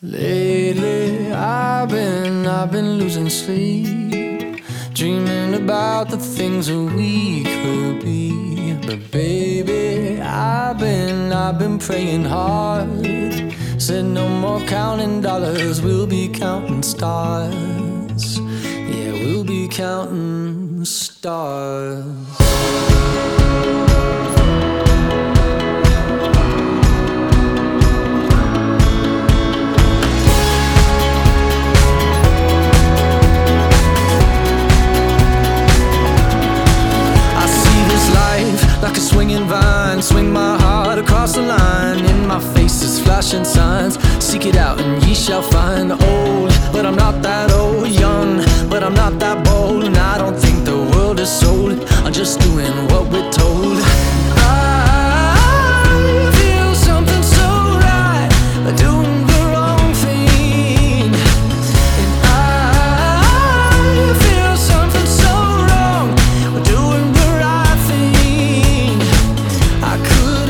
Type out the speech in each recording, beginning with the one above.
Lately I've been losing sleep, dreaming about the things that we could be. But baby, I've been praying hard. Said no more counting dollars, we'll be counting stars. Yeah, we'll be counting stars. Like a swinging vine, swing my heart across the line. In my face is flashing signs. Seek it out and ye shall find. Old, but I'm not that old. Young, but I'm not that bold. And I don't think the world is sold. I'm just doing what we're told. I feel something so right, doing the wrong thing. And I feel something so wrong, doing the right thing. I could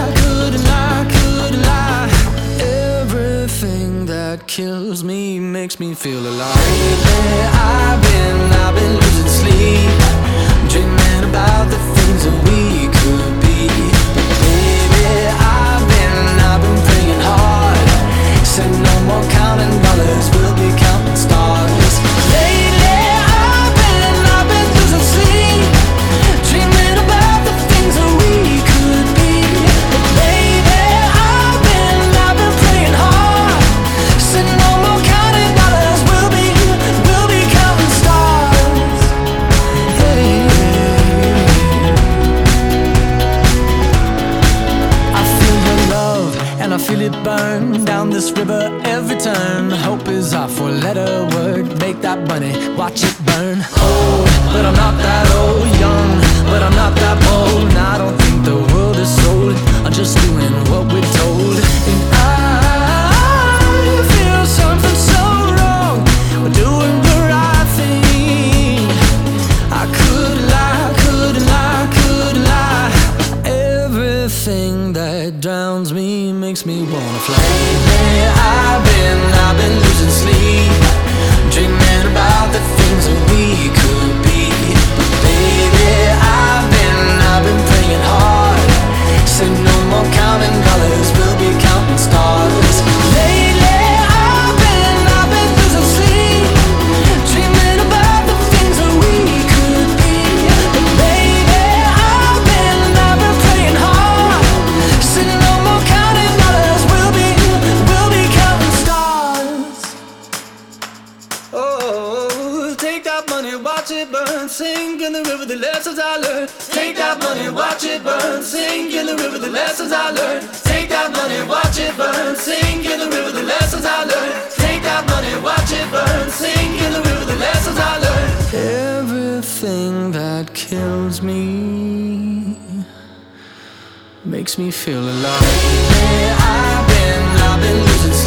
lie. Everything that kills me makes me feel alive. Lately I've been losing sleep, dreaming about the things that we could be. Baby, I've been praying hard. Said no more counting dollars, we'll be counting stars. Lately I've been losing sleep, dreaming about the things that we could be. But baby, I've been praying hard. Said no more counting dollars, we'll be counting stars. Hey. I feel your love and I feel it burn down this river every turn. Hope is our four-letter word. Make that money, watch it burn. Old, but I'm not that old. Young, but I'm not that bold. And I don't think the world is sold. I'm just doing what we're told. And I feel something so wrong, we're doing the right thing. I could lie. Everything that drowns me makes me wanna fly. Lately I've been losing sleep, dreaming about the things that we could be. But baby, I've been praying hard. Said no more counting dollars, we'll be counting stars. Lately I've been losing sleep, dreaming about the things that we could be. But baby, I've been praying hard. Said no more counting dollars, we'll be counting stars. Oh, take that money, watch it burn, sink in the river, the lessons I learned. Take that money, watch it burn, sink in the river, the lessons I learned. Take that money, watch it burn, sink in the river, the lessons I learned. Take that money, watch it burn, sink in the river, the lessons I learned. Everything that kills me makes me feel alive. I've been losing